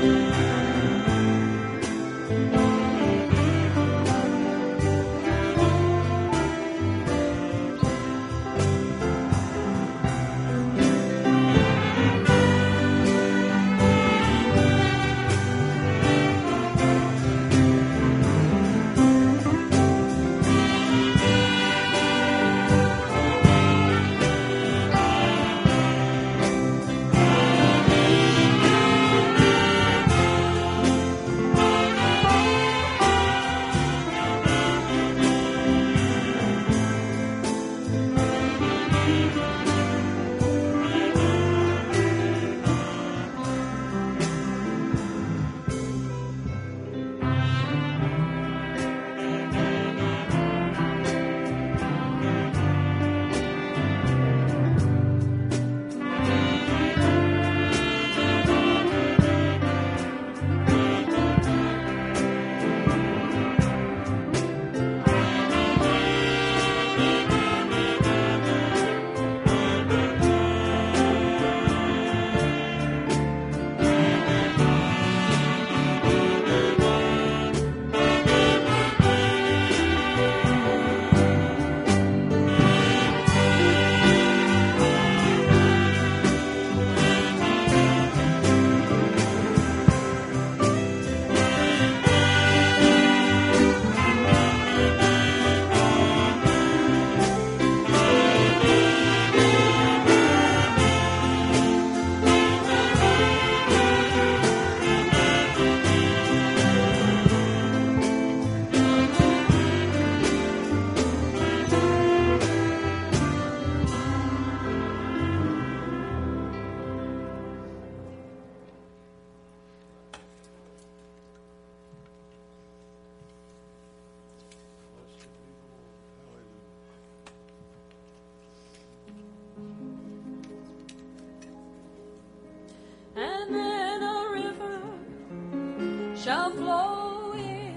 shall flow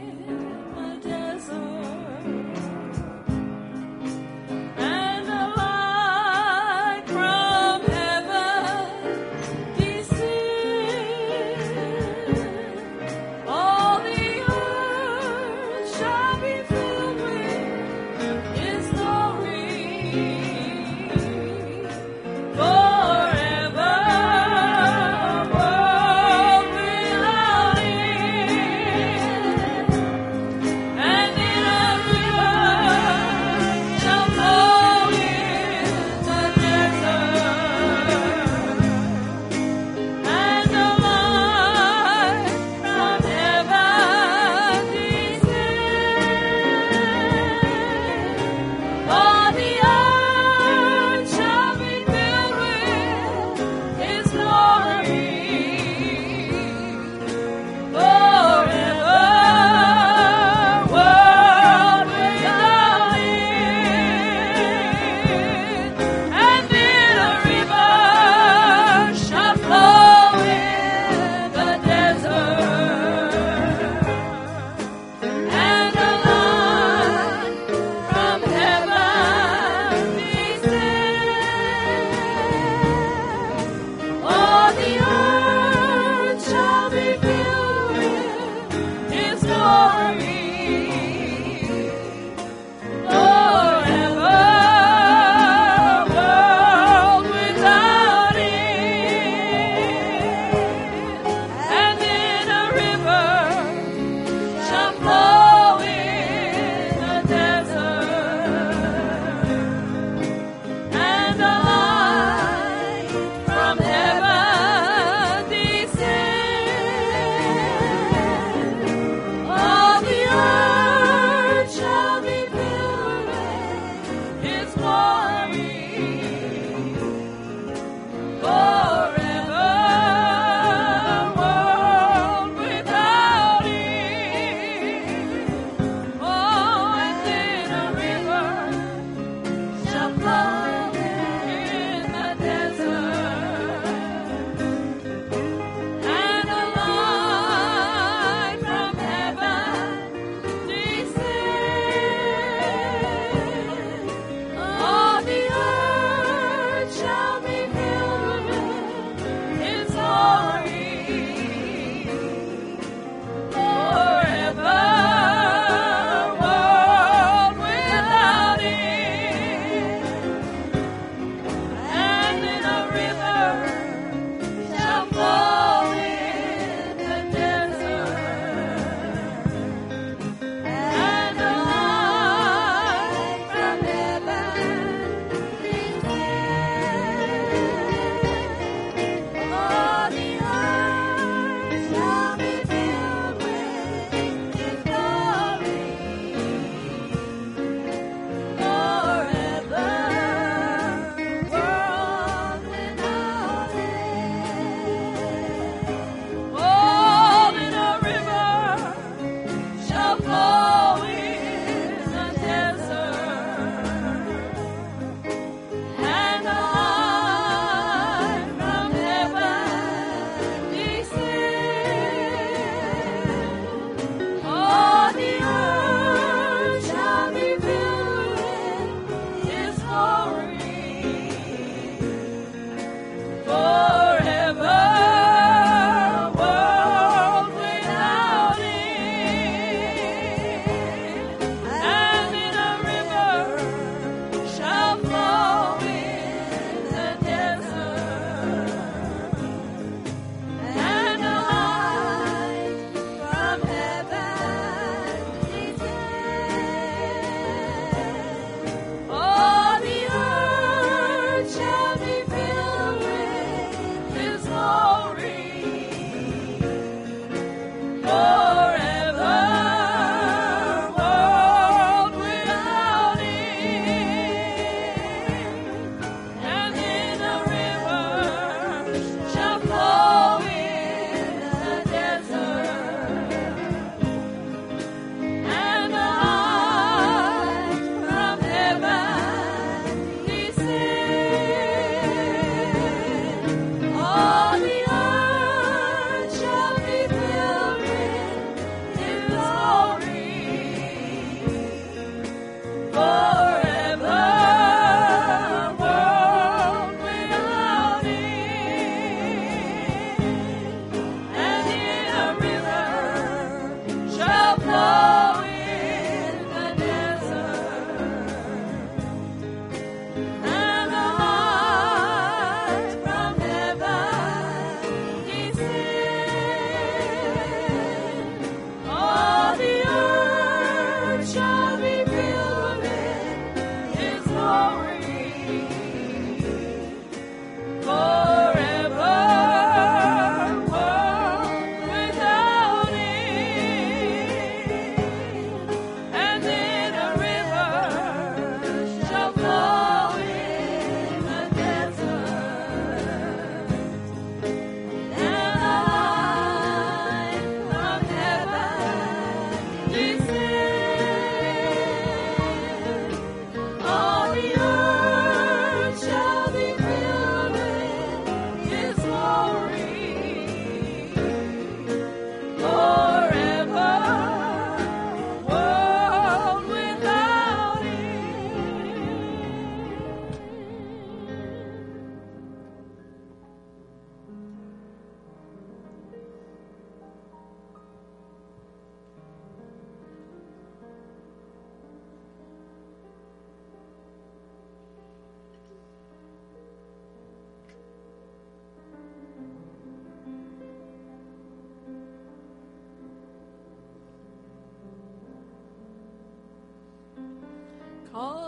in the desert, and a light from heaven descend. All the earth shall be filled with His glory. Forever, world without end.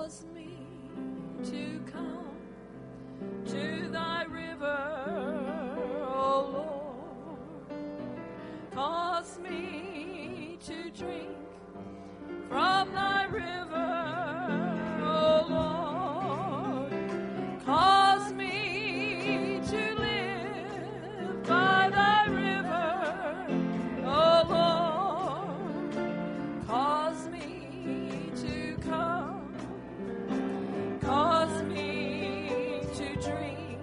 cause me to come to thy river, O Lord. Cause me to drink from thy river, O Lord. Cause me to live by thy river, O Lord. Cause me to come, cause me to drink,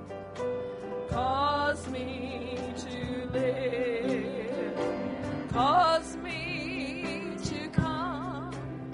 cause me to live, cause me to come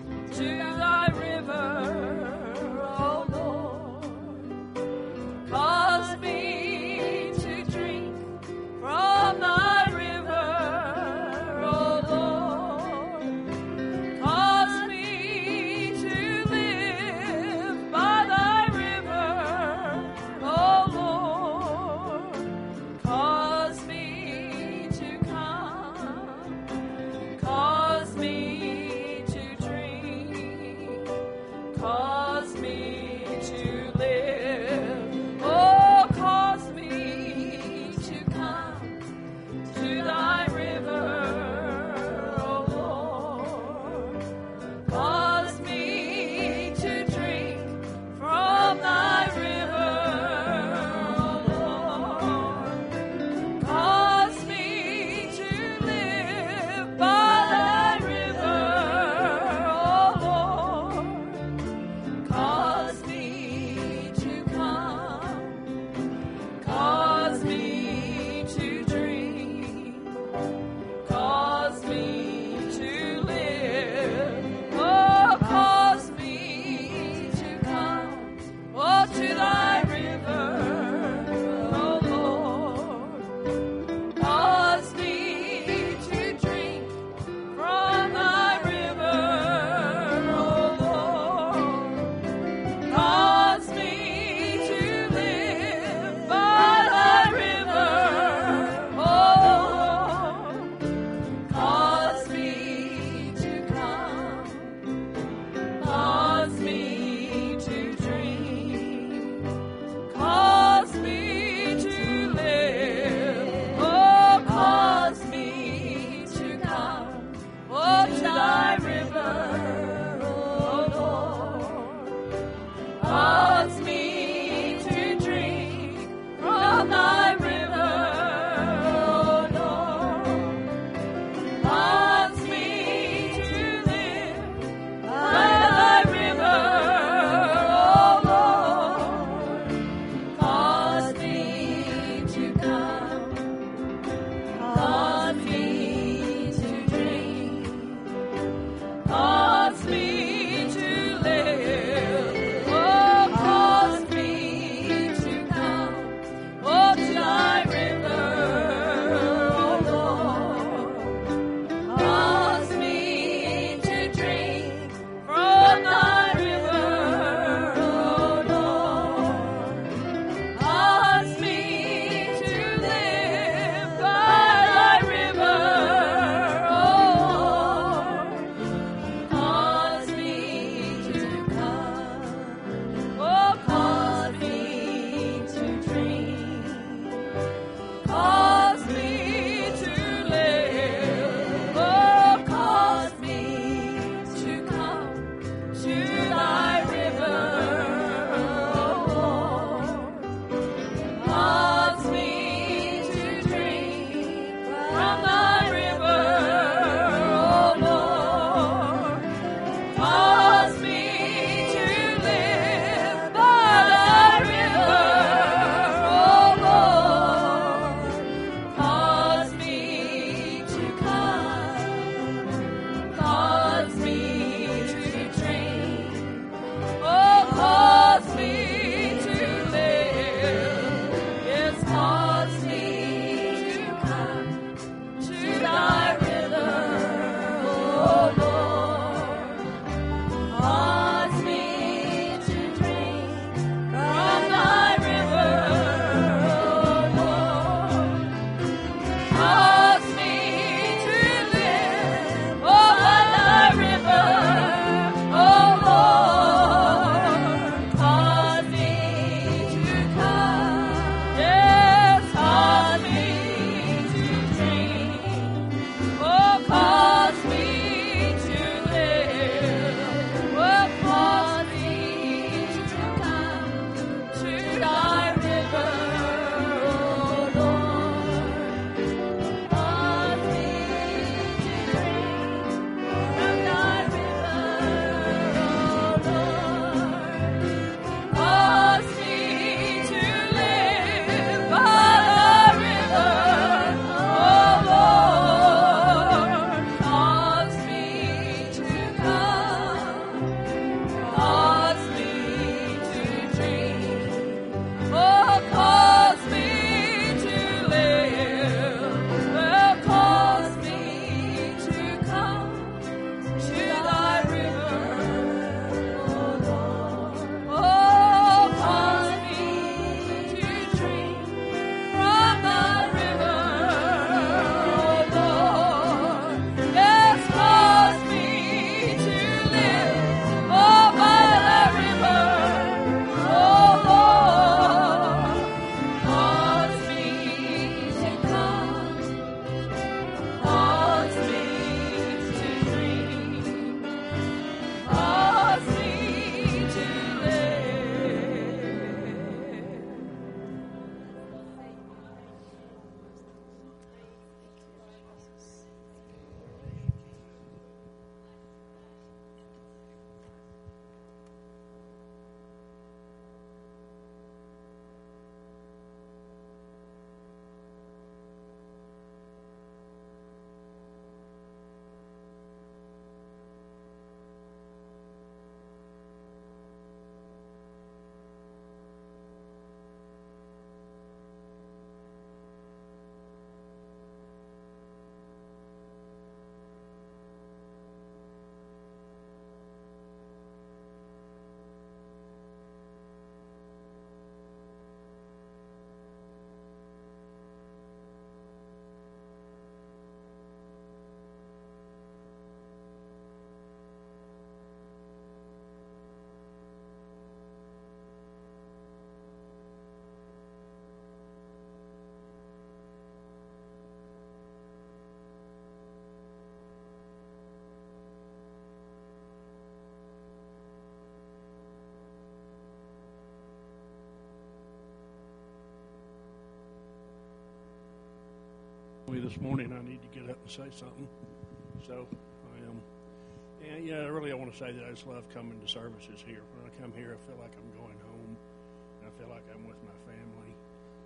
me this morning I need to get up and say something. So I am. And really I want to say that I just love coming to services here. When I come here, I feel like I'm going home. And I feel like I'm with my family.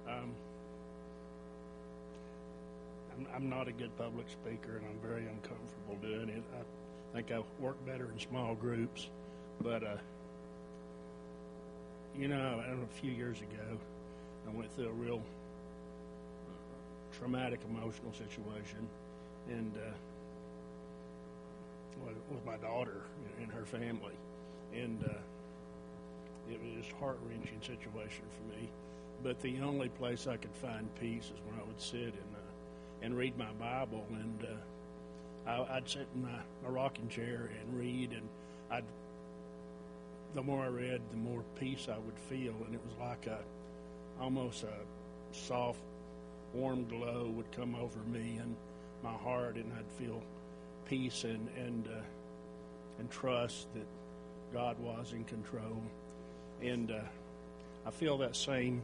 I'm not a good public speaker, and I'm very uncomfortable doing it. I think I work better in small groups. But, a few years ago, I went through a real traumatic emotional situation, and with my daughter and her family, and it was just a heart-wrenching situation for me. But the only place I could find peace is when I would sit and read my Bible, and I'd sit in my rocking chair and read, and the more I read, the more peace I would feel, and it was like almost a soft, warm glow would come over me and my heart, and I'd feel peace and trust that God was in control. And I feel that same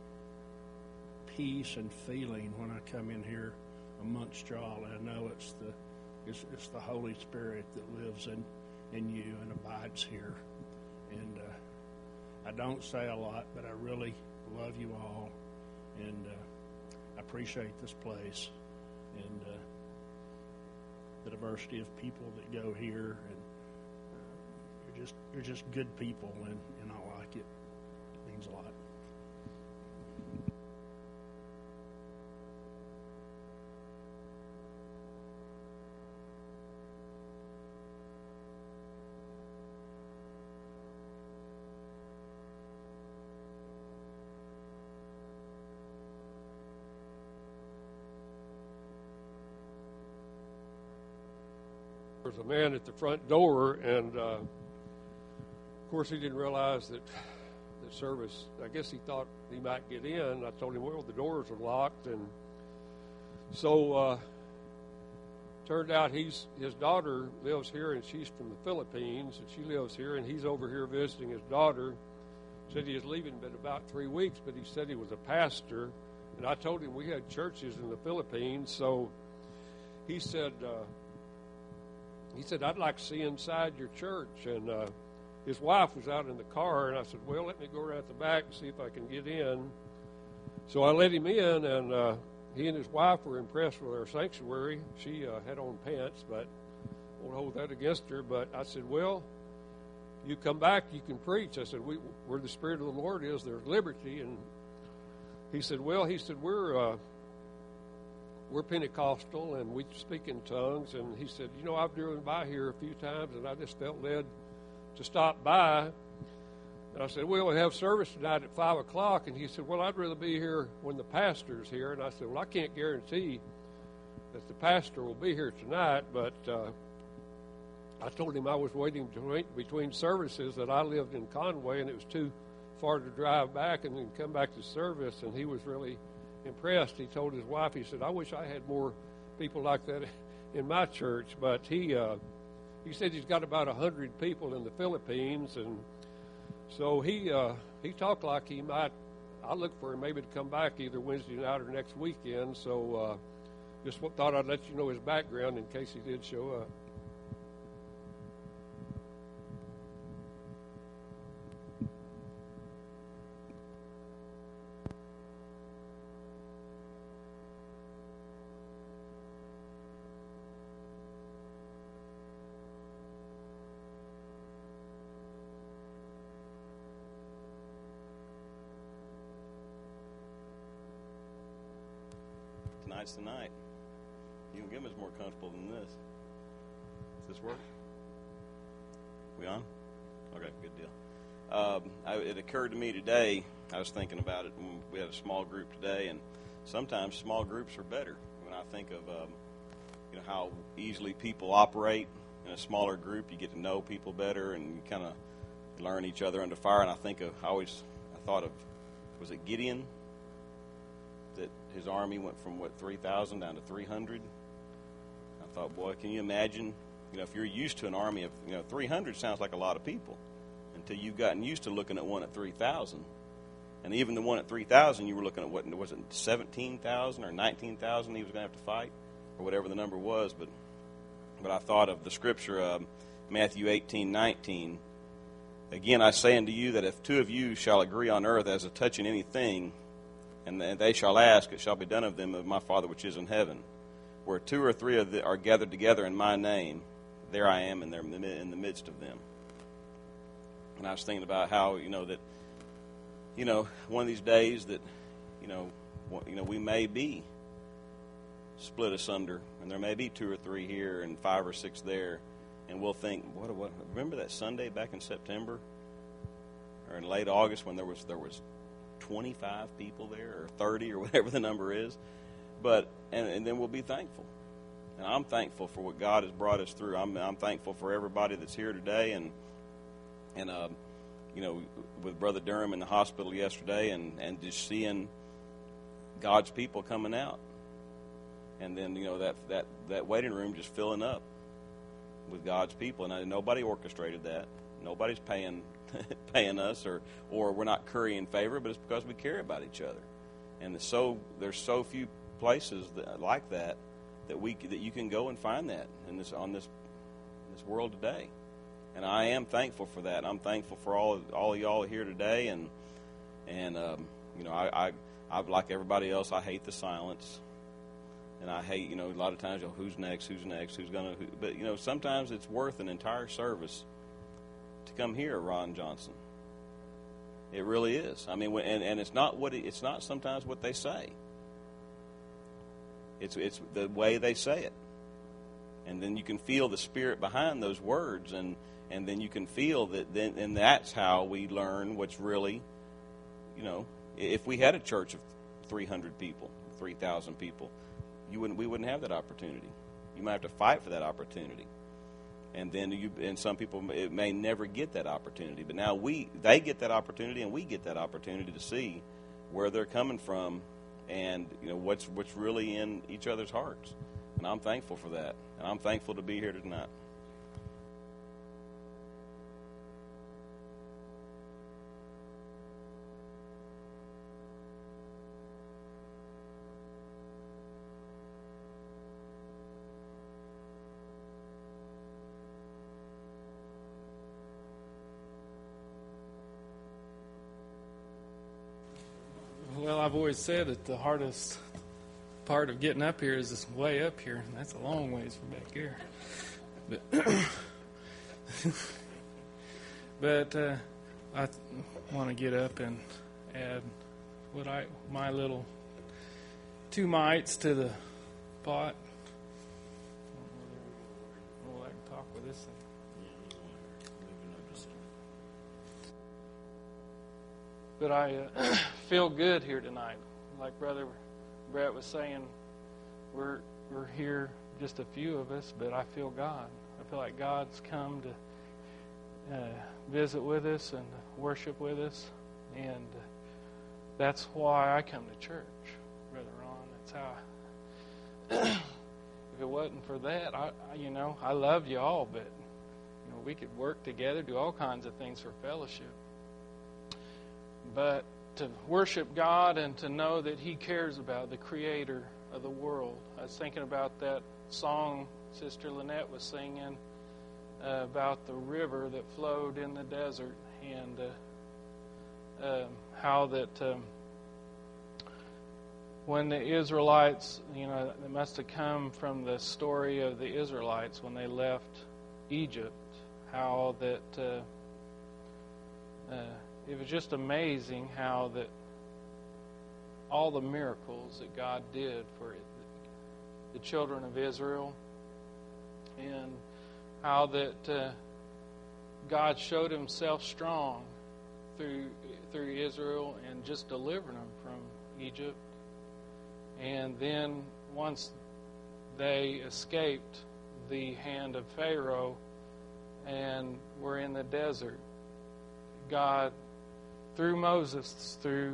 peace and feeling when I come in here amongst y'all. And I know it's the Holy Spirit that lives in you and abides here. And I don't say a lot, but I really love you all, and I appreciate this place and the diversity of people that go here, and you're just good people, and I like it. It means a lot. There was a man at the front door, and of course he didn't realize that the service, I guess he thought he might get in. I told him, well, the doors are locked, and so turned out his daughter lives here, and she's from the Philippines, and she lives here, and he's over here visiting his daughter. Said he was leaving in about 3 weeks, but he said he was a pastor, and I told him we had churches in the Philippines, so he said, I'd like to see inside your church. And his wife was out in the car, and I said, well, let me go around the back and see if I can get in. So I let him in, and he and his wife were impressed with our sanctuary. She had on pants, but I won't hold that against her. But I said, well, you come back, you can preach. I said, where the Spirit of the Lord is, there's liberty. And he said, we're Pentecostal, and we speak in tongues. And he said, I've driven by here a few times, and I just felt led to stop by. And I said, well, we have service tonight at 5 o'clock. And he said, well, I'd rather be here when the pastor's here. And I said, well, I can't guarantee that the pastor will be here tonight, but I told him I was waiting between services, that I lived in Conway, and it was too far to drive back and then come back to service. And he was really impressed. He told his wife, he said, I wish I had more people like that in my church. But he said he's got about 100 people in the Philippines, and so he talked like he might. I look for him maybe to come back either Wednesday night or next weekend. So just thought I'd let you know his background in case he did show up. Tonight's the night. You can get them as more comfortable than this. Does this work? We on? Okay, good deal. It occurred to me today, I was thinking about it when we had a small group today, and sometimes small groups are better. When I think of how easily people operate in a smaller group, you get to know people better, and you kind of learn each other under fire. And I thought of, was it Gideon? That his army went from 3,000 down to 300. I thought, boy, can you imagine? If you're used to an army of 300, sounds like a lot of people until you've gotten used to looking at one at 3,000, And even the one at 3,000, you were looking at, what was it, 17,000 or 19,000 he was going to have to fight, or whatever the number was. But I thought of the scripture, Matthew 18:19. Again, I say unto you that if two of you shall agree on earth as to touching anything, and they shall ask, it shall be done of them of my Father which is in heaven. Where two or three are gathered together in my name, there I am in the midst of them. And I was thinking about how, one of these days that, we may be split asunder, and there may be two or three here and 5 or 6 there, and we'll think, what? Remember that Sunday back in September or in late August when there was 25 people there, or 30, or whatever the number is, and then we'll be thankful. And I'm thankful for what God has brought us through. I'm thankful for everybody that's here today, and with Brother Durham in the hospital yesterday, and just seeing God's people coming out, and then that waiting room just filling up with God's people, and nobody orchestrated that. Nobody's paying us, or we're not currying favor, but it's because we care about each other. And there's so few places like that you can go and find that on this world today. And I am thankful for that. I'm thankful for all of y'all here today, and I like everybody else, I hate the silence. And I hate, a lot of times, who's next, who's going to... But, sometimes it's worth an entire service to come hear Ron Johnson. It really is. I mean, and it's not sometimes what they say. It's the way they say it. And then you can feel the spirit behind those words, and then you can feel that, and that's how we learn what's really, if we had a church of 300 people, 3,000 people, we wouldn't have that opportunity. You might have to fight for that opportunity, and then some people may never get that opportunity. But now they get that opportunity, and we get that opportunity to see where they're coming from, and what's really in each other's hearts. And I'm thankful for that, and I'm thankful to be here tonight. Well, I've always said that the hardest part of getting up here is this way up here, and that's a long ways from back here. But I want to get up and add my little 2 mites to the pot. I can talk with this thing. But I feel good here tonight. Like Brother Brett was saying, we're here, just a few of us, but I feel God. I feel like God's come to visit with us and worship with us, and that's why I come to church, Brother Ron. That's how. If it wasn't for that, I love you all, but we could work together, do all kinds of things for fellowship. But to worship God and to know that He cares about the Creator of the world. I was thinking about that song Sister Lynette was singing about the river that flowed in the desert, and how that when the Israelites, it must have come from the story of the Israelites when they left Egypt, how that it was just amazing how that all the miracles that God did for the children of Israel, and how that God showed Himself strong through Israel and just delivered them from Egypt. And then once they escaped the hand of Pharaoh and were in the desert, God, through Moses, through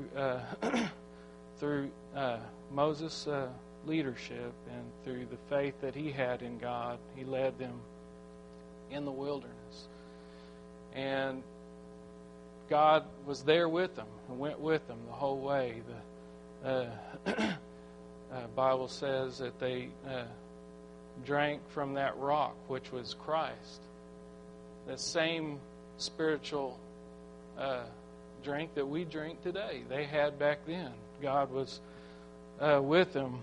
Moses' leadership and through the faith that he had in God, He led them in the wilderness. And God was there with them and went with them the whole way. The Bible says that they drank from that rock, which was Christ. The same spiritual drink that we drink today, they had back then. God was with them.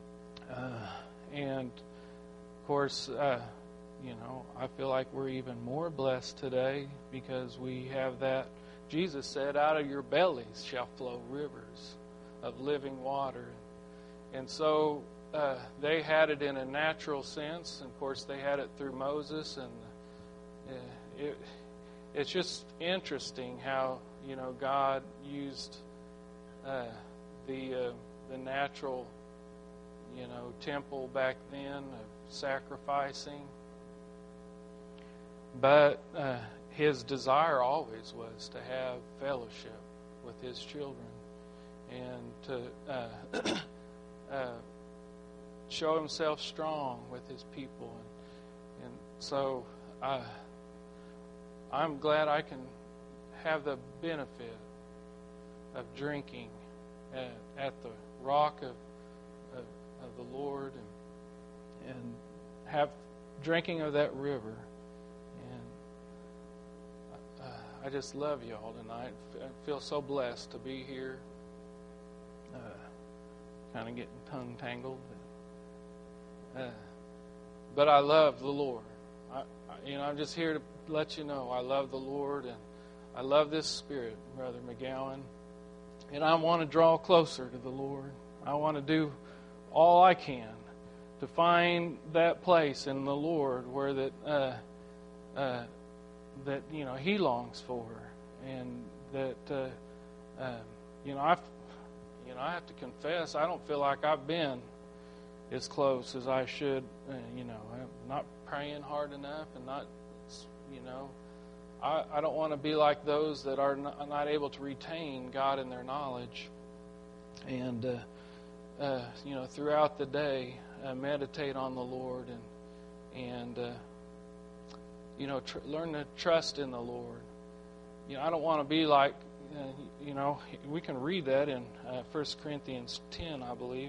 And, of course, I feel like we're even more blessed today because we have that. Jesus said, out of your bellies shall flow rivers of living water. And so they had it in a natural sense. And, of course, they had it through Moses. And it's just interesting how, God used the natural, temple back then of sacrificing. But his desire always was to have fellowship with his children and to show himself strong with his people. And so I'm glad I can have the benefit of drinking at the rock of the Lord and have drinking of that river. And I just love you all tonight. I feel so blessed to be here. Kind of getting tongue tangled. But I love the Lord. I'm just here to let you know I love the Lord and I love this Spirit, Brother McGowan. And I want to draw closer to the Lord. I want to do all I can to find that place in the Lord where that He longs for, and that I have to confess I don't feel like I've been as close as I should. I'm not praying hard enough, and not I don't want to be like those that are not able to retain God in their knowledge. And throughout the day, meditate on the Lord and learn to trust in the Lord. I don't want to be like, we can read that in 1 Corinthians 10, I believe,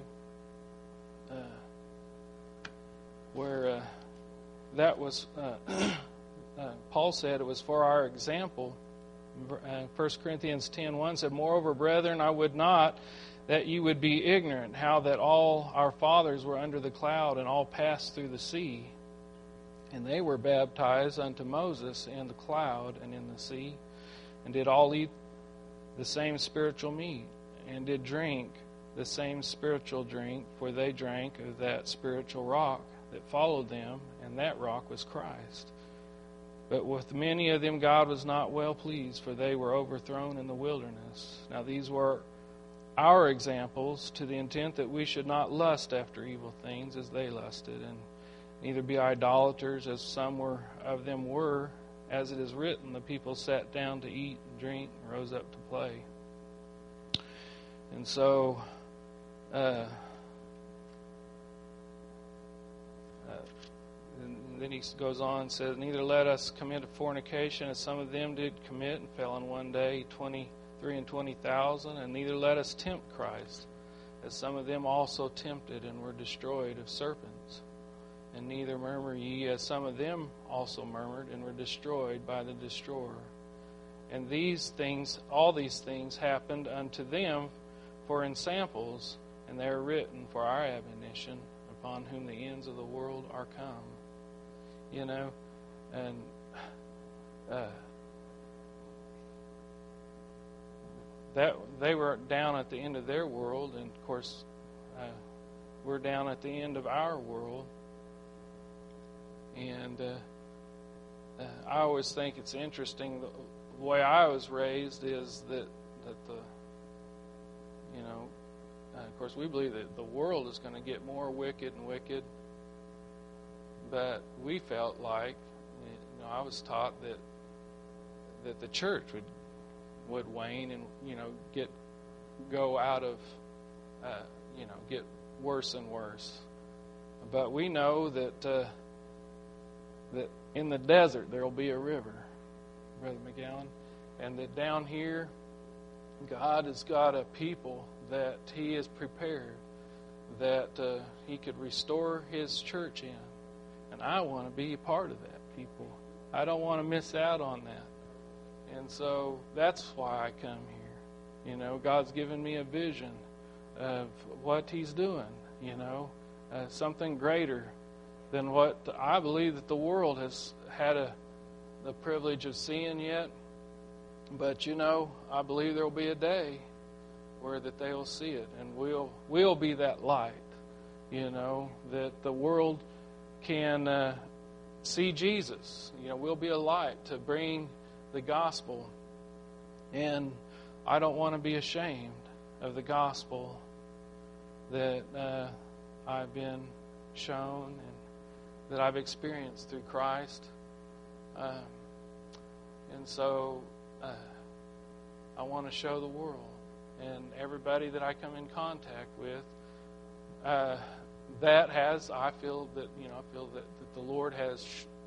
where that was, Paul said it was for our example. 1 Corinthians 10:1 said, "Moreover, brethren, I would not that you would be ignorant how that all our fathers were under the cloud and all passed through the sea. And they were baptized unto Moses in the cloud and in the sea, and did all eat the same spiritual meat, and did drink the same spiritual drink, for they drank of that spiritual rock that followed them, and that rock was Christ. But with many of them God was not well pleased, for they were overthrown in the wilderness. Now these were our examples, to the intent that we should not lust after evil things as they lusted, and neither be idolaters, as some of them were. As it is written, the people sat down to eat and drink and rose up to play." And so, and then he goes on and says, "Neither let us commit fornication, as some of them did commit, and fell in one day 23 and 20,000. And neither let us tempt Christ, as some of them also tempted, and were destroyed of serpents. And neither murmur ye, as some of them also murmured, and were destroyed by the destroyer. And all these things happened unto them for in samples, and they are written for our admonition, upon whom the ends of the world are come." And that they were down at the end of their world, and of course we're down at the end of our world. And I always think it's interesting, the way I was raised is that the of course we believe that the world is going to get more wicked and wicked, but we felt like, I was taught that the church would wane and go out of get worse and worse. But we know that that in the desert there will be a river, Brother McGowan, and that down here, God has got a people that He has prepared, that He could restore His church in. And I want to be a part of that, people. I don't want to miss out on that. And so that's why I come here. You know, God's given me a vision of what He's doing, you know, something greater than what I believe that the world has had the privilege of seeing yet. But, you know, I believe there will be a day where that they will see it, and we'll be that light, you know, that the world can see Jesus. You know, we'll be a light to bring the gospel. And I don't want to be ashamed of the gospel that I've been shown and that I've experienced through Christ. And so I want to show the world and everybody that I come in contact with that has, I feel that the Lord has,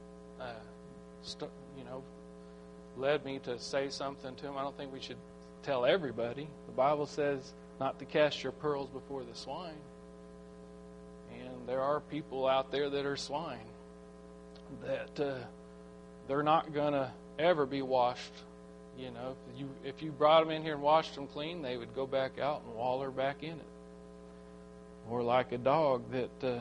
led me to say something to Him. I don't think we should tell everybody. The Bible says not to cast your pearls before the swine. And there are people out there that are swine that they're not going to ever be washed. You know, if you brought them in here and washed them clean, they would go back out and waller back in it. Or like a dog that,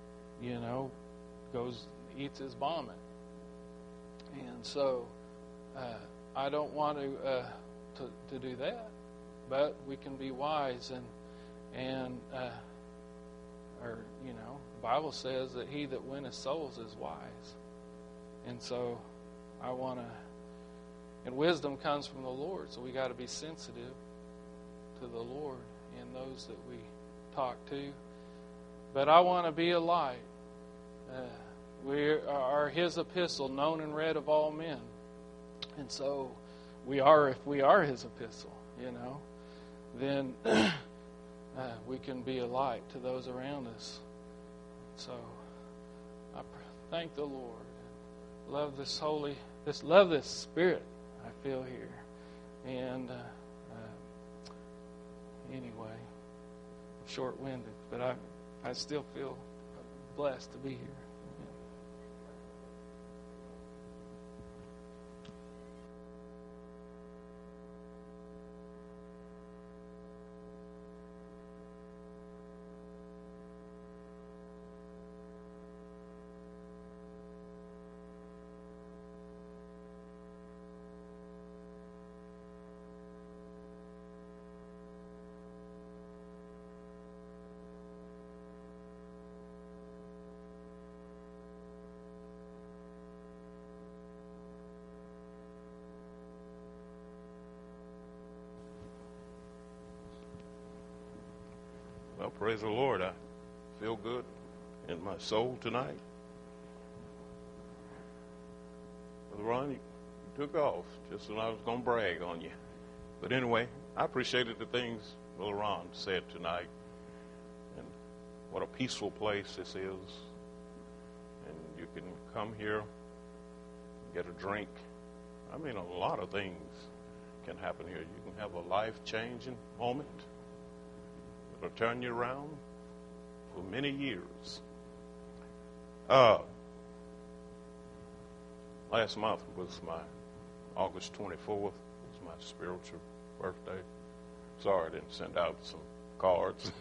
eats his vomit. And so I don't want to do that. But we can be wise and the Bible says that he that winneth souls is wise. And so I want to, and wisdom comes from the Lord, so we got to be sensitive to the Lord and those that we talk to. But I want to be a light. We are His epistle, known and read of all men. And so if we are His epistle, then we can be a light to those around us. So I thank the Lord. Love this Spirit I feel here. And anyway, I'm short-winded, but I still feel blessed to be here. Well, praise the Lord. I feel good in my soul tonight. Brother Ron, you took off just when I was going to brag on you. But anyway, I appreciated the things Brother Ron said tonight. And what a peaceful place this is. And you can come here, get a drink. I mean, a lot of things can happen here. You can have a life-changing moment. It'll turn you around for many years. Last month was my August 24th. Was my spiritual birthday. Sorry I didn't send out some cards.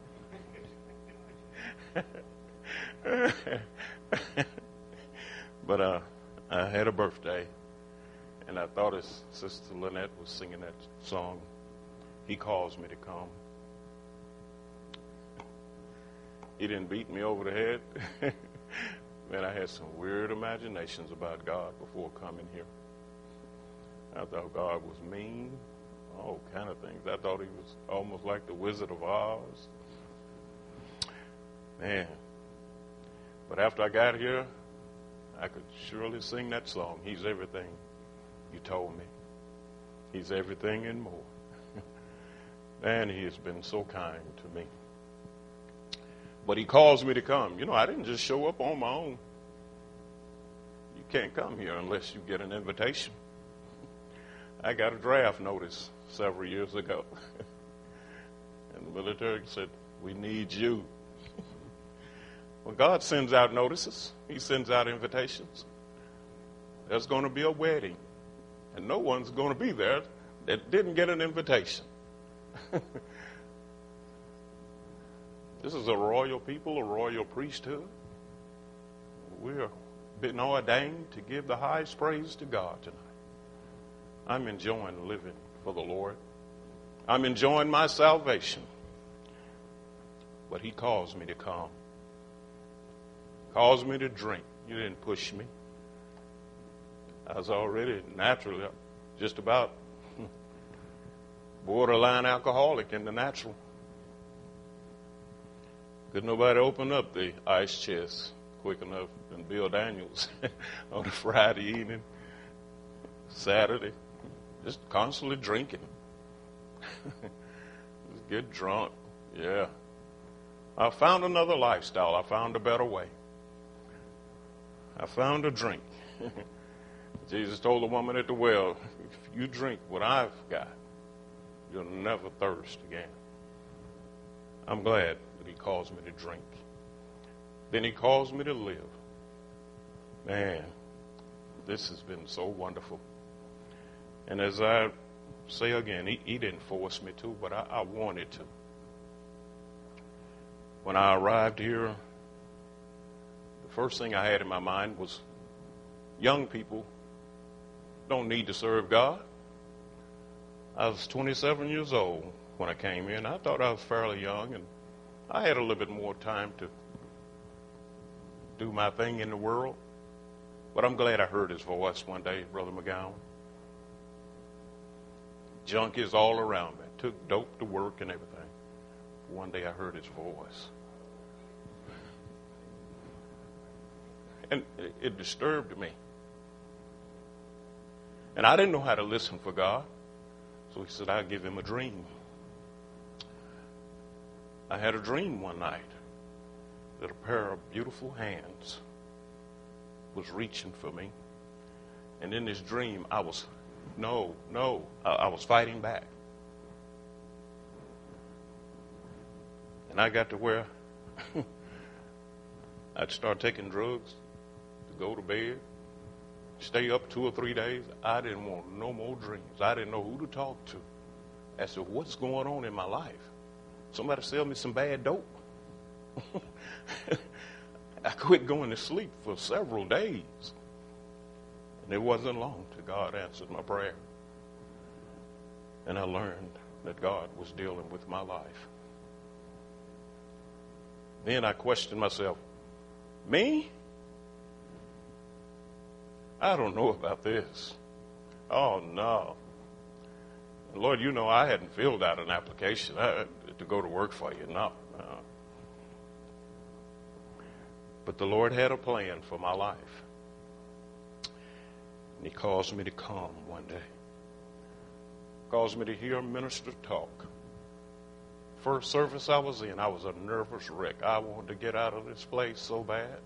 But I had a birthday, and I thought as Sister Lynette was singing that song, He Calls Me to Come. He didn't beat me over the head. Man, I had some weird imaginations about God before coming here. I thought God was mean, all kind of things. I thought He was almost like the Wizard of Oz. Man. But after I got here, I could surely sing that song. He's everything you told me. He's everything and more. Man, He has been so kind to me. But He calls me to come. I didn't just show up on my own. You can't come here unless you get an invitation. I got a draft notice several years ago. And the military said, we need you. When God sends out notices, he sends out invitations. There's going to be a wedding, and no one's going to be there that didn't get an invitation. This is a royal people, a royal priesthood. We're been ordained to give the highest praise to God tonight. I'm enjoying living for the Lord. I'm enjoying my salvation. But he calls me to come. Calls me to drink. You didn't push me. I was already naturally just about borderline alcoholic in the natural. Could nobody open up the ice chest quick enough than Bill Daniels on a Friday evening, Saturday, just constantly drinking. Just get drunk. Yeah. I found another lifestyle. I found a better way. I found a drink. Jesus told the woman at the well, if you drink what I've got, you'll never thirst again. I'm glad that he calls me to drink. Then he calls me to live. Man, this has been so wonderful. And as I say again, he didn't force me to, but I wanted to. When I arrived here, the first thing I had in my mind was young people don't need to serve God. I was 27 years old when I came in. I thought I was fairly young, and I had a little bit more time to do my thing in the world. But I'm glad I heard his voice one day, Brother McGowan. Junkies all around me. Took dope to work and everything. One day I heard his voice. And it disturbed me. And I didn't know how to listen for God. So he said, I'll give him a dream. I had a dream one night that a pair of beautiful hands was reaching for me. And in this dream, I was fighting back. And I got to where I'd start taking drugs to go to bed, stay up 2 or 3 days. I didn't want no more dreams. I didn't know who to talk to. I said, what's going on in my life? Somebody sell me some bad dope. I quit going to sleep for several days. And it wasn't long till God answered my prayer. And I learned that God was dealing with my life. Then I questioned myself, me? I don't know about this. Oh, no. And Lord, you know I hadn't filled out an application to go to work for you. No. But the Lord had a plan for my life. And he caused me to come one day. Caused me to hear a minister talk. First service I was in, I was a nervous wreck. I wanted to get out of this place so bad.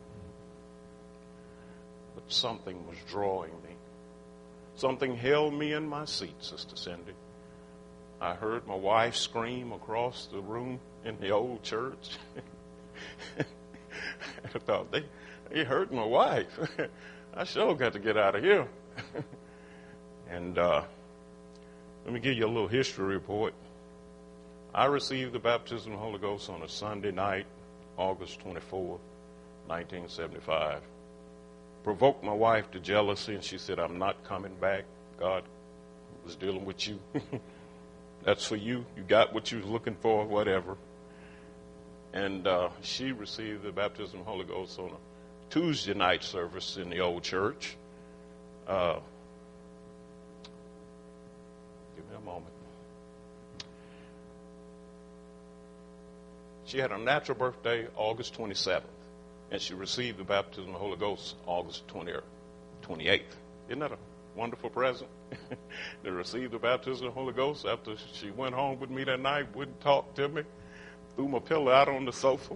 But something was drawing me. Something held me in my seat, Sister Cindy. I heard my wife scream across the room in the old church. I thought, they hurt my wife. I sure got to get out of here. And let me give you a little history report. I received the baptism of the Holy Ghost on a Sunday night, August 24, 1975. Provoked my wife to jealousy, and she said, I'm not coming back. God was dealing with you. That's for you. You got what you was looking for, whatever. And she received the baptism of the Holy Ghost on a Tuesday night service in the old church. Give me a moment. She had a natural birthday August 27th, and she received the baptism of the Holy Ghost August 28th. Isn't that a wonderful present? To receive the baptism of the Holy Ghost after she went home with me that night, wouldn't talk to me, threw my pillow out on the sofa.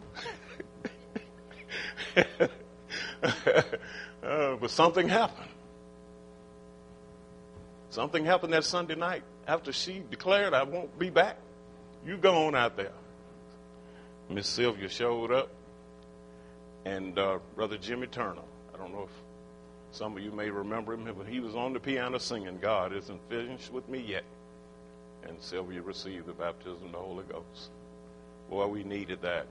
But something happened. Something happened that Sunday night after she declared, I won't be back. You go on out there. Miss Sylvia showed up, and Brother Jimmy Turner. I don't know if some of you may remember him, but he was on the piano singing, God isn't finished with me yet. And Sylvia received the baptism of the Holy Ghost. Boy, we needed that.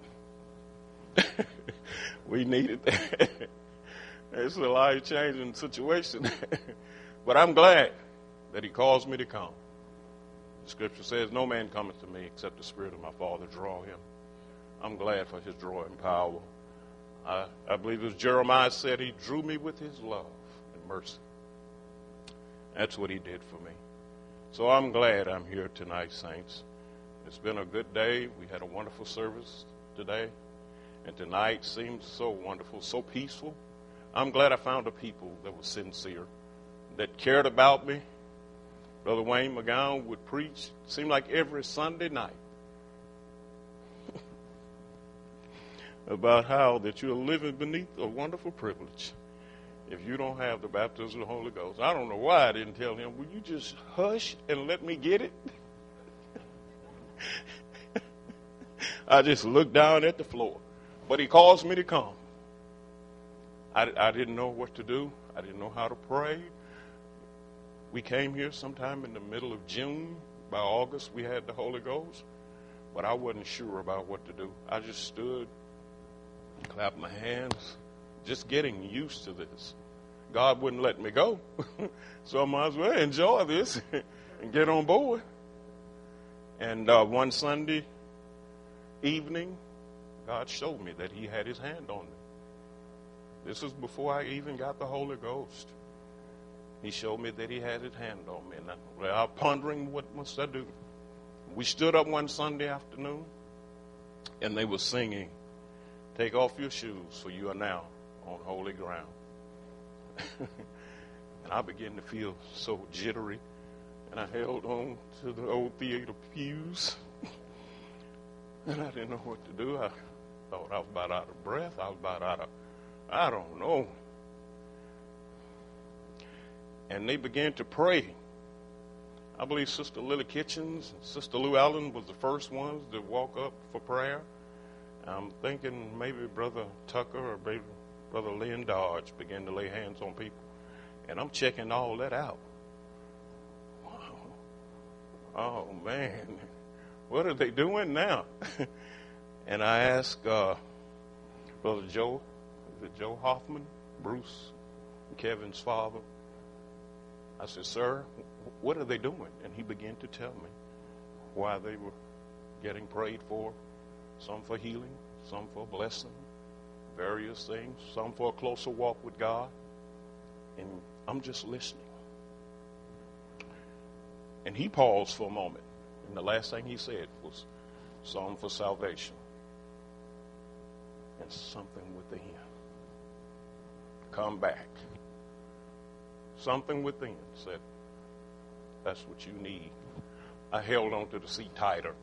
We needed that. It's a life-changing situation. But I'm glad that he calls me to come. The scripture says, no man cometh to me except the Spirit of my Father draw him. I'm glad for his drawing power. I believe as Jeremiah said, he drew me with his love and mercy. That's what he did for me. So I'm glad I'm here tonight, saints. It's been a good day. We had a wonderful service today. And tonight seems so wonderful, so peaceful. I'm glad I found a people that were sincere, that cared about me. Brother Wayne McGowan would preach, seemed like every Sunday night, about how that you're living beneath a wonderful privilege if you don't have the baptism of the Holy Ghost. I don't know why I didn't tell him, will you just hush and let me get it? I just looked down at the floor. But he calls me to come. I didn't know what to do. I didn't know how to pray. We came here sometime in the middle of June. By August, we had the Holy Ghost. But I wasn't sure about what to do. I just stood, clapped my hands, just getting used to this. God wouldn't let me go. So I might as well enjoy this and get on board. And one Sunday evening, God showed me that he had his hand on me. This was before I even got the Holy Ghost. He showed me that he had his hand on me. And I was pondering, what must I do? We stood up one Sunday afternoon, and they were singing, take off your shoes, for you are now on holy ground. And I began to feel so jittery, and I held on to the old theater pews, and I didn't know what to do. I thought I was about out of breath. I was about out of, I don't know. And they began to pray. I believe Sister Lily Kitchens and Sister Lou Allen was the first ones to walk up for prayer. I'm thinking maybe Brother Tucker or maybe Brother Lynn Dodge began to lay hands on people. And I'm checking all that out. Wow. Oh, man. What are they doing now? And I asked Brother Joe, is it Joe Hoffman, Bruce and Kevin's father? I said, sir, what are they doing? And he began to tell me why they were getting prayed for. Some for healing, some for blessing, various things, some for a closer walk with God. And I'm just listening. And he paused for a moment. And the last thing he said was, some for salvation. And something within. Come back. Something within said, that's what you need. I held on to the seat tighter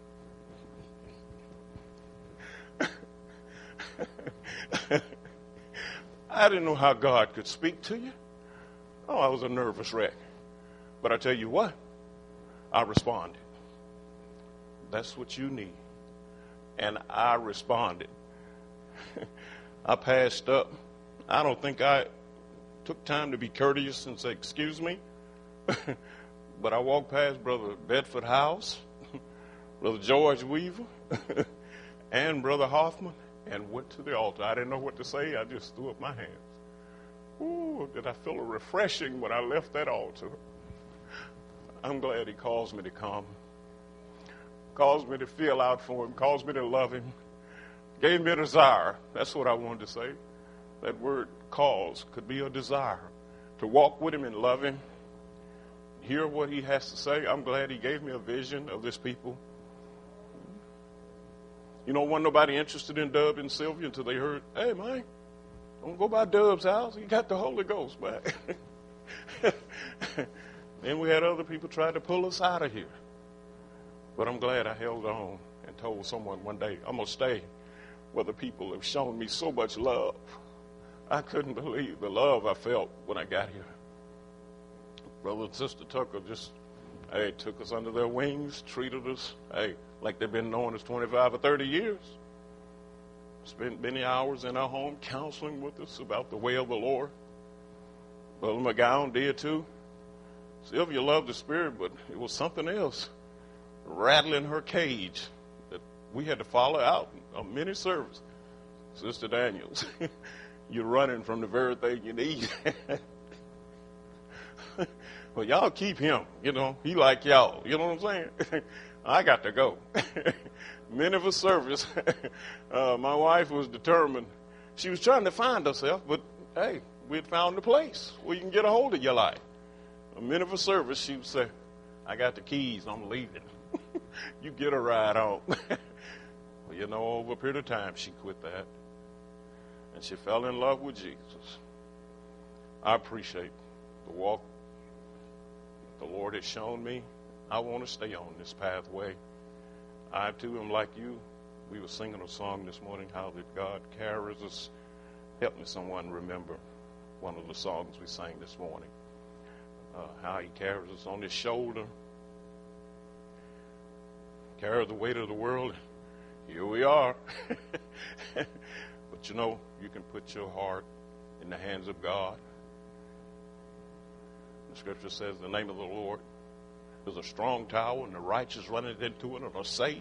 then. I didn't know how God could speak to you. Oh, I was a nervous wreck. But I tell you what, I responded. That's what you need. And I responded. I passed up. I don't think I took time to be courteous and say, excuse me. But I walked past Brother Bedford House, Brother George Weaver, and Brother Hoffman, and went to the altar. I didn't know what to say. I just threw up my hands. Ooh, did I feel a refreshing when I left that altar. I'm glad he calls me to come. Calls me to feel out for him. Calls me to love him. Gave me a desire. That's what I wanted to say. That word calls could be a desire to walk with him and love him. Hear what he has to say. I'm glad he gave me a vision of this people. You know, wasn't nobody interested in Dub and Sylvia until they heard, hey, man, don't go by Dub's house. He got the Holy Ghost back. Then we had other people try to pull us out of here. But I'm glad I held on and told someone one day, I'm going to stay where the people have shown me so much love. I couldn't believe the love I felt when I got here. Brother and Sister Tucker just, took us under their wings, treated us, like they've been knowing us 25 or 30 years. Spent many hours in our home counseling with us about the way of the Lord. Brother McGowan did too. Sylvia loved the Spirit, but it was something else rattling her cage that we had to follow out on many services. Sister Daniels, you're running from the very thing you need. Well, y'all keep him, he like y'all, you know what I'm saying? I got to go. Many of us service. My wife was determined. She was trying to find herself, but hey, we had found a place where you can get a hold of your life. A minute of a service, she would say, I got the keys, I'm leaving. You get a ride on. Well, over a period of time, she quit that. And she fell in love with Jesus. I appreciate the walk the Lord has shown me. I want to stay on this pathway. I, too, am like you. We were singing a song this morning, how that God carries us. Help me, someone, remember one of the songs we sang this morning. How he carries us on his shoulder. Carry the weight of the world. Here we are. But you can put your heart in the hands of God. The scripture says the name of the Lord is a strong tower, and the righteous run into it and are safe.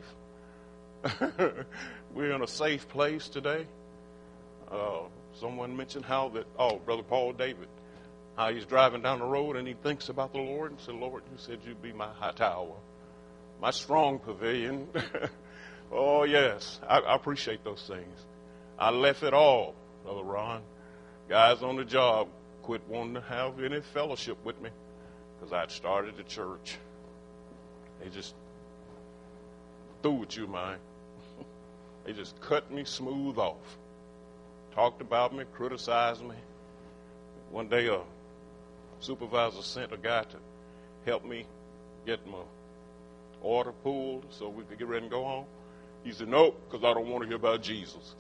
We're in a safe place today. Someone mentioned how that, Brother Paul David, how he's driving down the road and he thinks about the Lord and said, Lord, you said you'd be my high tower, my strong pavilion. Oh, yes, I appreciate those things. I left it all, Brother Ron. Guys on the job quit wanting to have any fellowship with me because I'd started the church. They just threw at you, man. They just cut me smooth off. Talked about me, criticized me. One day a supervisor sent a guy to help me get my order pulled so we could get ready and go home. He said, nope, because I don't want to hear about Jesus.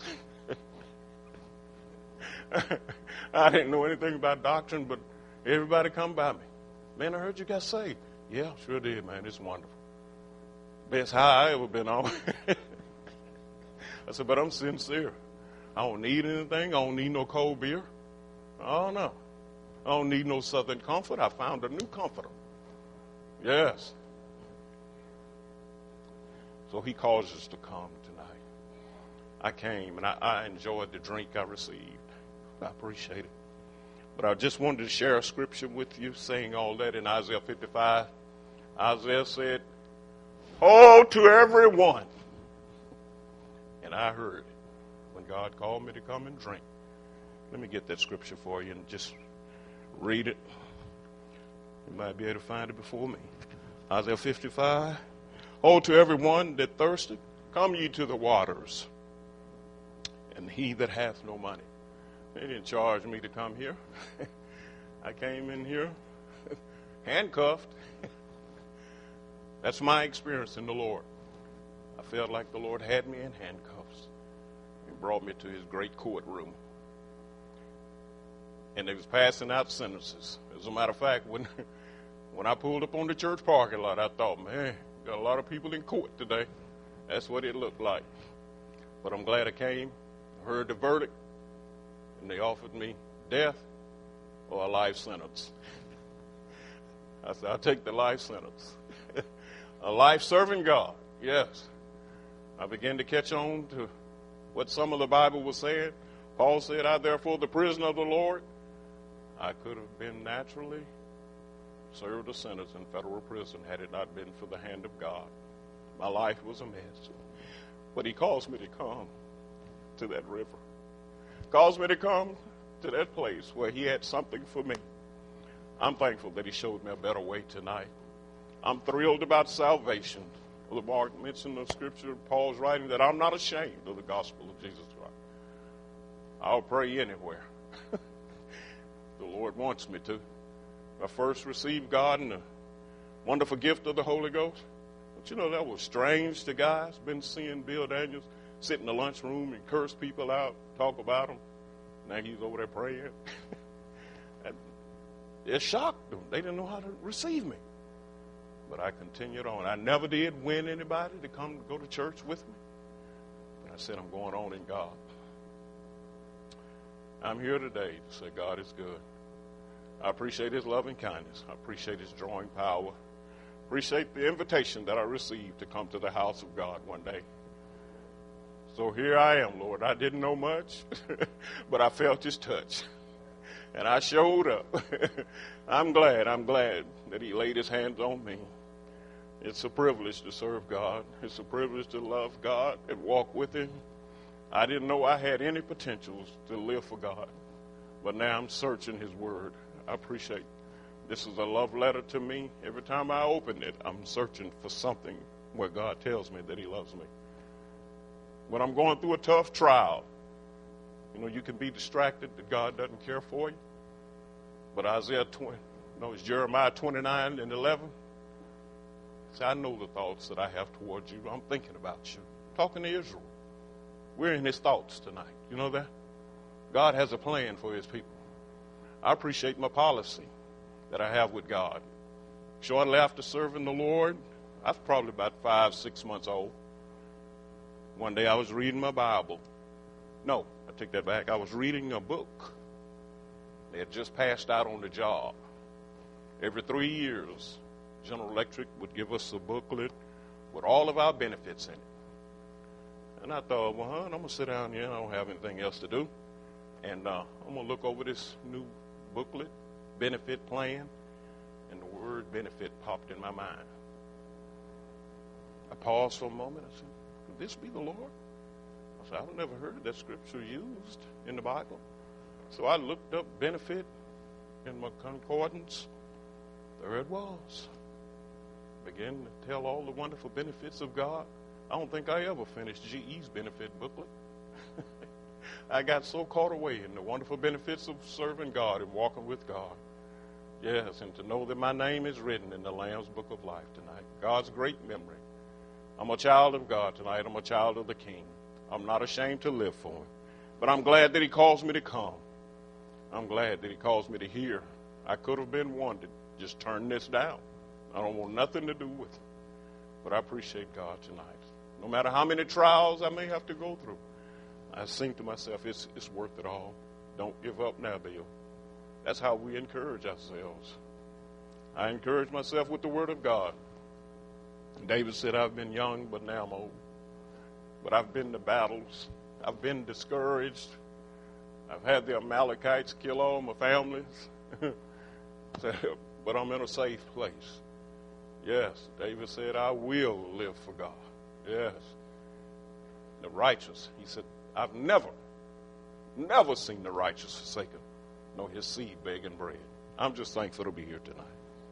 I didn't know anything about doctrine, but everybody come by me. Man, I heard you got saved. Yeah, sure did, man. It's wonderful. Best high I ever been on. I said, but I'm sincere. I don't need anything. I don't need no cold beer. Oh, no. I don't need no Southern Comfort. I found a new comforter. Yes. So he calls us to come tonight. I came, and I enjoyed the drink I received. I appreciate it. But I just wanted to share a scripture with you saying all that in Isaiah 55. Isaiah said, "Oh, to everyone." And I heard it when God called me to come and drink. Let me get that scripture for you and just read it. You might be able to find it before me. Isaiah 55. "Oh, to everyone that thirsteth, come ye to the waters. And he that hath no money." They didn't charge me to come here. I came in here handcuffed. That's my experience in the Lord. I felt like the Lord had me in handcuffs. He brought me to his great courtroom. And they was passing out sentences. As a matter of fact, when I pulled up on the church parking lot, I thought, man, got a lot of people in court today. That's what it looked like. But I'm glad I came, heard the verdict, and they offered me death or a life sentence. I said, I'll take the life sentence. A life serving God, yes. I began to catch on to what some of the Bible was saying. Paul said, I therefore, the prisoner of the Lord. I could have been naturally served a sentence in federal prison had it not been for the hand of God. My life was a mess. But he calls me to come to that river. Calls me to come to that place where he had something for me. I'm thankful that he showed me a better way tonight. I'm thrilled about salvation. Brother Mark mentioned the scripture, Paul's writing, that I'm not ashamed of the gospel of Jesus Christ. I'll pray anywhere. The Lord wants me to. I first received God in the wonderful gift of the Holy Ghost. But you know, that was strange to guys. Been seeing Bill Daniels sit in the lunchroom and curse people out, talk about them. Now he's over there praying. It shocked them. They didn't know how to receive me. But I continued on. I never did win anybody to come go to church with me. But I said, I'm going on in God. I'm here today to say God is good. I appreciate his loving kindness. I appreciate his drawing power. Appreciate the invitation that I received to come to the house of God one day. So here I am, Lord. I didn't know much, but I felt his touch. And I showed up. I'm glad that he laid his hands on me. It's a privilege to serve God. It's a privilege to love God and walk with him. I didn't know I had any potentials to live for God, but now I'm searching his word. I appreciate it. This is a love letter to me. Every time I open it, I'm searching for something where God tells me that he loves me. When I'm going through a tough trial, you can be distracted that God doesn't care for you. But it's Jeremiah 29:11. I know the thoughts that I have towards you. I'm thinking about you. Talking to Israel. We're in his thoughts tonight. You know that? God has a plan for his people. I appreciate my policy that I have with God. Shortly after serving the Lord, I was probably about 5-6 months old. One day I was reading my Bible. No, I take that back. I was reading a book. They had just passed out on the job. Every 3 years, General Electric would give us a booklet with all of our benefits in it. And I thought, well, I'm going to sit down here. I don't have anything else to do. And I'm going to look over this new booklet, benefit plan, and the word benefit popped in my mind. I paused for a moment. I said, could this be the Lord? I said, I've never heard that scripture used in the Bible. So I looked up benefit in my concordance. There it was. Began to tell all the wonderful benefits of God. I don't think I ever finished GE's benefit booklet. I got so caught away in the wonderful benefits of serving God and walking with God. Yes, and to know that my name is written in the Lamb's Book of Life tonight. God's great memory. I'm a child of God tonight. I'm a child of the King. I'm not ashamed to live for him. But I'm glad that he calls me to come. I'm glad that he calls me to hear. I could have been one to just turn this down. I don't want nothing to do with it. But I appreciate God tonight. No matter how many trials I may have to go through, I think to myself, it's worth it all. Don't give up now, Bill. That's how we encourage ourselves. I encourage myself with the Word of God. David said, I've been young, but now I'm old. But I've been to battles. I've been discouraged. I've had the Amalekites kill all my families. But I'm in a safe place. Yes, David said, I will live for God. Yes. The righteous, he said, I've never seen the righteous forsaken, nor his seed begging bread. I'm just thankful to be here tonight.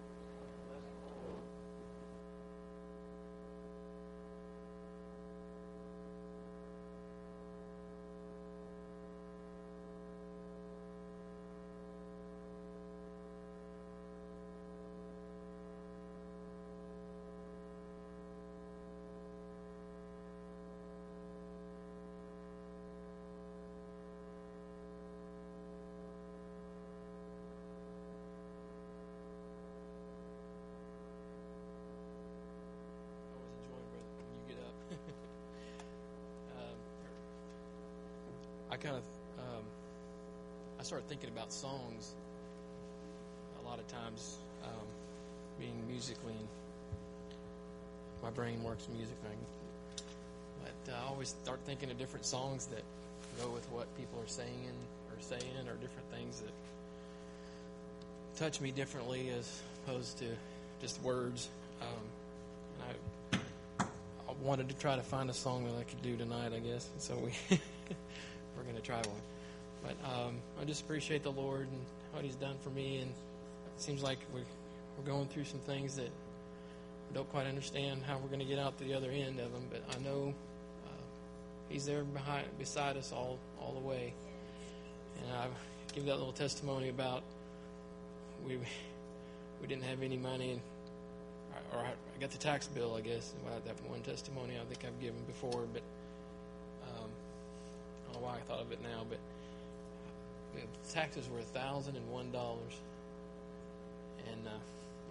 I started thinking about songs a lot of times, being musically, and my brain works musically. But I always start thinking of different songs that go with what people are saying, or different things that touch me differently as opposed to just words. And I wanted to try to find a song that I could do tonight, I guess. So we're going to try one. But I just appreciate the Lord and what he's done for me. And it seems like we're going through some things that we don't quite understand how we're going to get out to the other end of them. But I know he's there beside us all the way. And I give that little testimony about we didn't have any money, or I got the tax bill, I guess. That one testimony I think I've given before, but I don't know why I thought of it now, but the taxes were $1,001.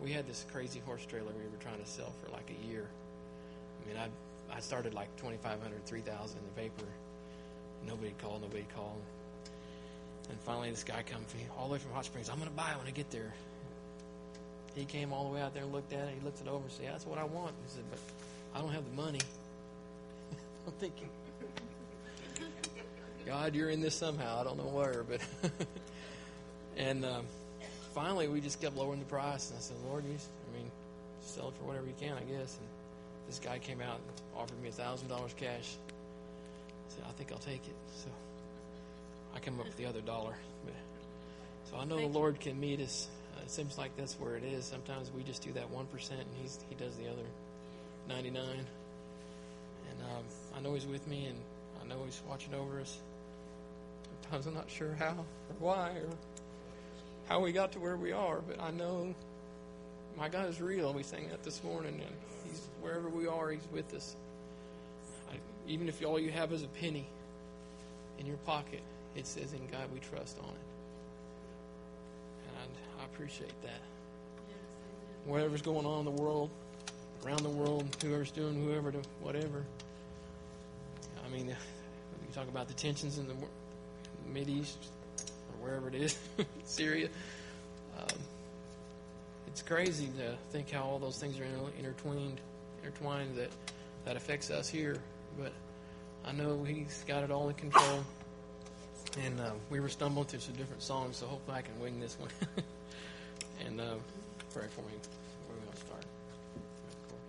we had this crazy horse trailer we were trying to sell for like a year. I mean, I started like 2,500, 3,000 in the paper. Nobody called. And finally, this guy comes all the way from Hot Springs. I'm going to buy it when I get there. He came all the way out there and looked at it. He looked it over and said, that's what I want. He said, but I don't have the money. I'm thinking, God, you're in this somehow. I don't know where, but and finally we just kept lowering the price. And I said, Lord, sell it for whatever you can, I guess. And this guy came out and offered me $1,000 cash. I said, I think I'll take it. So I come up with the other dollar. So I know the Lord can meet us. It seems like that's where it is. Sometimes we just do that 1%, and He does the other 99. And I know He's with me, and I know He's watching over us. Sometimes I'm not sure how or why or how we got to where we are, but I know my God is real. We sang that this morning, and He's wherever we are, He's with us. Even if all you have is a penny in your pocket, it says, "In God we trust" on it. And I appreciate that. Whatever's going on in the world, around the world, whoever's doing whatever. I mean, you talk about the tensions in the Mideast or wherever it is, Syria. It's crazy to think how all those things are intertwined that affects us here. But I know He's got it all in control. And we were stumbling through some different songs, so hopefully I can wing this one. And pray for me. Where are we going to start? Of course.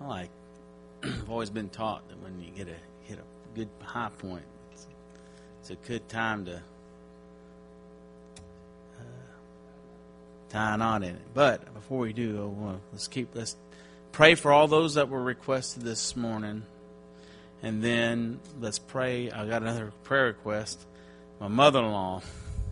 I've always been taught that when you hit a good high point, it's a good time to tie a knot in it. But before we do, let's pray for all those that were requested this morning, and then let's pray. I got another prayer request. My mother-in-law,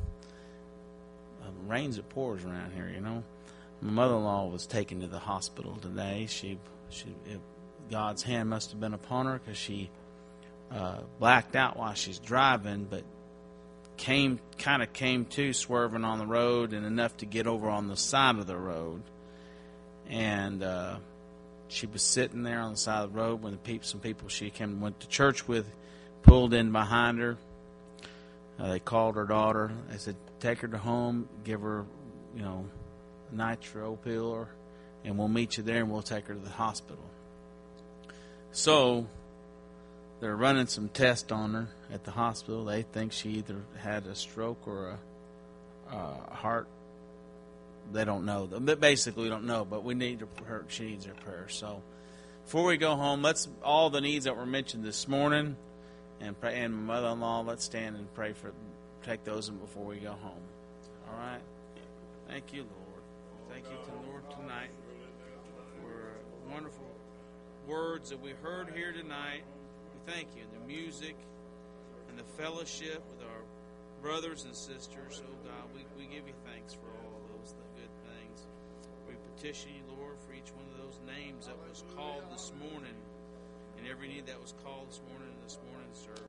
rains it pours around here, you know. My mother-in-law was taken to the hospital today. God's hand must have been upon her because she blacked out while she's driving, but came to swerving on the road and enough to get over on the side of the road. And she was sitting there on the side of the road when some people she went to church with pulled in behind her. They called her daughter. They said, take her to home, give her, a nitro pill, and we'll meet you there and we'll take her to the hospital. So they're running some tests on her at the hospital. They think she either had a stroke or a heart. They don't know. Basically, we don't know, but she needs her prayer. So before we go home, let's all the needs that were mentioned this morning and my mother-in-law, let's stand and pray take those in before we go home. All right? Thank you, Lord. Thank you to the Lord tonight for wonderful words that we heard here tonight. We thank you. The music and the fellowship with our brothers and sisters. Oh, God, we give you thanks for all of those good things. We petition you, Lord, for each one of those names that was called this morning and every need that was called this morning in this morning's service.